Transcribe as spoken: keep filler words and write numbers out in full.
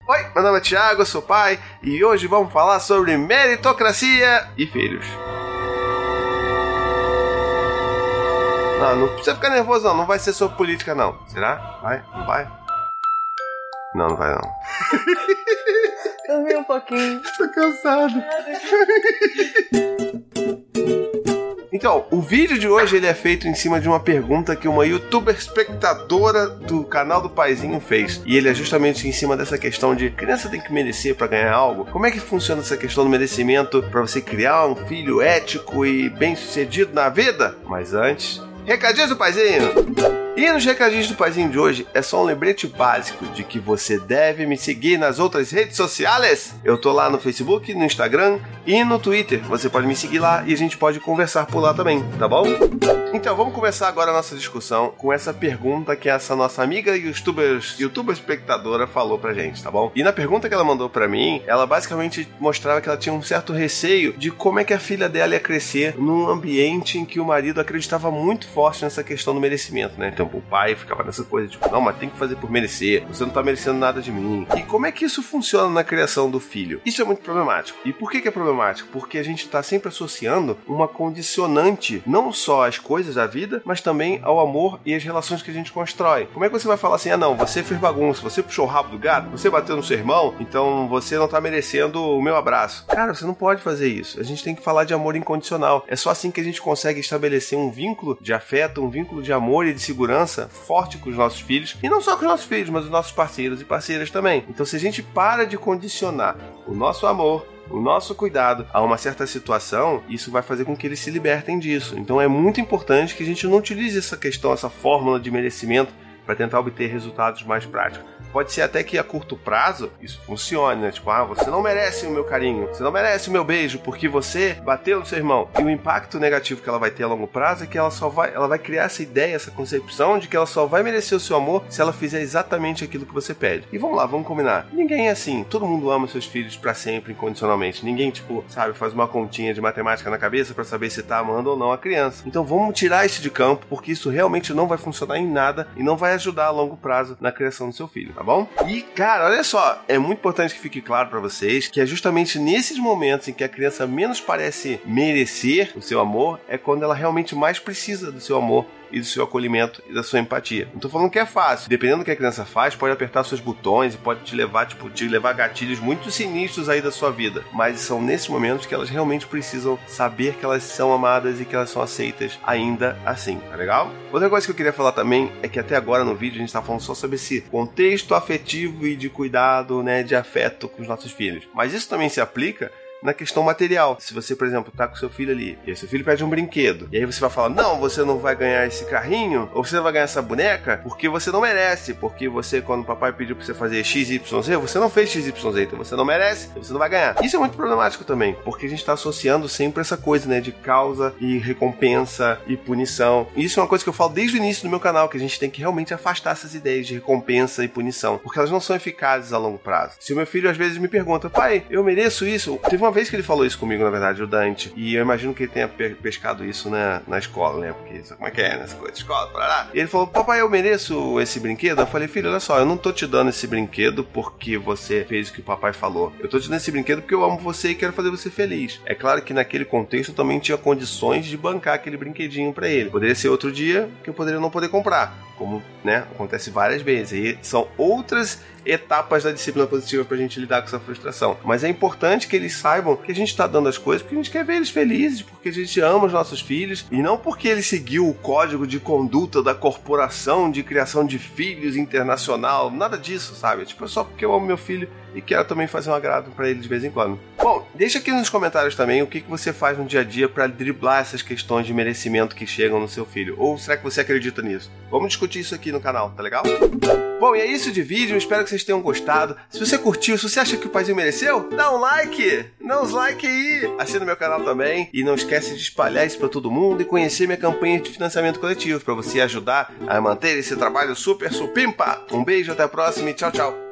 Oi, meu nome é Thiago, eu sou pai e hoje vamos falar sobre meritocracia e filhos. Não, não precisa ficar nervoso não, não vai ser sobre política não. Será? Vai? Não vai? Não, não vai não. Dormi um pouquinho. Tô cansado. Então, o vídeo de hoje ele é feito em cima de uma pergunta que uma youtuber espectadora do canal do Paizinho fez. E ele é justamente em cima dessa questão de criança tem que merecer pra ganhar algo. Como é que funciona essa questão do merecimento pra você criar um filho ético e bem sucedido na vida? Mas antes, recadinhos do Paizinho! E nos recadinhos do Paizinho de hoje é só um lembrete básico de que você deve me seguir nas outras redes sociais. Eu tô lá no Facebook, no Instagram e no Twitter. Você pode me seguir lá e a gente pode conversar por lá também, tá bom? Então vamos começar agora a nossa discussão com essa pergunta que essa nossa amiga youtuber, youtuber espectadora falou pra gente, tá bom? E na pergunta que ela mandou pra mim, ela basicamente mostrava que ela tinha um certo receio de como é que a filha dela ia crescer num ambiente em que o marido acreditava muito forte nessa questão do merecimento, né? Então o pai ficava nessa coisa, tipo, não, mas tem que fazer por merecer, você não tá merecendo nada de mim. E como é que isso funciona na criação do filho? Isso é muito problemático. E por que que é problemático? Porque a gente tá sempre associando uma condicionante, não só às coisas da vida, mas também ao amor e às relações que a gente constrói. Como é que você vai falar assim, ah não, você fez bagunça, você puxou o rabo do gato, você bateu no seu irmão, então você não tá merecendo o meu abraço. Cara, você não pode fazer isso. A gente tem que falar de amor incondicional. É só assim que a gente consegue estabelecer um vínculo de afeto, um vínculo de amor e de segurança forte com os nossos filhos, e não só com os nossos filhos, mas os nossos parceiros e parceiras também. Então, se a gente para de condicionar o nosso amor, o nosso cuidado a uma certa situação, isso vai fazer com que eles se libertem disso. Então, é muito importante que a gente não utilize essa questão, essa fórmula de merecimento para tentar obter resultados mais práticos. Pode ser até que a curto prazo isso funcione, né? Tipo, ah, você não merece o meu carinho, você não merece o meu beijo porque você bateu no seu irmão. E o impacto negativo que ela vai ter a longo prazo é que ela só vai, ela vai criar essa ideia, essa concepção de que ela só vai merecer o seu amor se ela fizer exatamente aquilo que você pede. E vamos lá, vamos combinar. Ninguém é assim. Todo mundo ama seus filhos pra sempre, incondicionalmente. Ninguém, tipo, sabe, faz uma continha de matemática na cabeça pra saber se tá amando ou não a criança. Então vamos tirar isso de campo, porque isso realmente não vai funcionar em nada e não vai ajudar a longo prazo na criação do seu filho, tá bom? E, cara, olha só, é muito importante que fique claro pra vocês que é justamente nesses momentos em que a criança menos parece merecer o seu amor, é quando ela realmente mais precisa do seu amor e do seu acolhimento e da sua empatia. Não tô falando que é fácil. Dependendo do que a criança faz, pode apertar seus botões e pode te levar, tipo, te levar a gatilhos muito sinistros aí da sua vida. Mas são nesses momentos que elas realmente precisam saber que elas são amadas e que elas são aceitas ainda assim, tá legal? Outra coisa que eu queria falar também é que até agora no vídeo a gente tá falando só sobre esse contexto afetivo e de cuidado, né, de afeto com os nossos filhos. Mas isso também se aplica na questão material. Se você, por exemplo, tá com seu filho ali, e aí seu filho pede um brinquedo, e aí você vai falar, não, você não vai ganhar esse carrinho, ou você não vai ganhar essa boneca, porque você não merece, porque você, quando o papai pediu pra você fazer X Y Z, você não fez X Y Z, então você não merece, então você não vai ganhar. Isso é muito problemático também, porque a gente tá associando sempre essa coisa, né, de causa e recompensa e punição. E isso é uma coisa que eu falo desde o início do meu canal, que a gente tem que realmente afastar essas ideias de recompensa e punição, porque elas não são eficazes a longo prazo. Se o meu filho às vezes me pergunta, pai, eu mereço isso? Teve uma vez que ele falou isso comigo, na verdade, o Dante, e eu imagino que ele tenha pescado isso, né, na escola, né, porque isso, como é que é, nessa coisa de escola, para lá. E ele falou, papai, eu mereço esse brinquedo? Eu falei, filho, olha só, eu não tô te dando esse brinquedo porque você fez o que o papai falou. Eu tô te dando esse brinquedo porque eu amo você e quero fazer você feliz. É claro que naquele contexto eu também tinha condições de bancar aquele brinquedinho pra ele. Poderia ser outro dia que eu poderia não poder comprar, como, né, acontece várias vezes. E são outras etapas da disciplina positiva pra gente lidar com essa frustração. Mas é importante que eles saibam que a gente tá dando as coisas porque a gente quer ver eles felizes, porque a gente ama os nossos filhos, e não porque ele seguiu o código de conduta da corporação de criação de filhos internacional, nada disso, sabe? Tipo, é só porque eu amo meu filho e quero também fazer um agrado pra ele de vez em quando. Bom, deixa aqui nos comentários também o que, que você faz no dia a dia pra driblar essas questões de merecimento que chegam no seu filho. Ou será que você acredita nisso? Vamos discutir isso aqui no canal, tá legal? Bom, e é isso de vídeo, espero que vocês tenham gostado. Se você curtiu, se você acha que o Paizinho mereceu, dá um like, dá uns like aí. Assina o meu canal também e não esquece de espalhar isso pra todo mundo e conhecer minha campanha de financiamento coletivo pra você ajudar a manter esse trabalho super supimpa. Um beijo, até a próxima e tchau, tchau.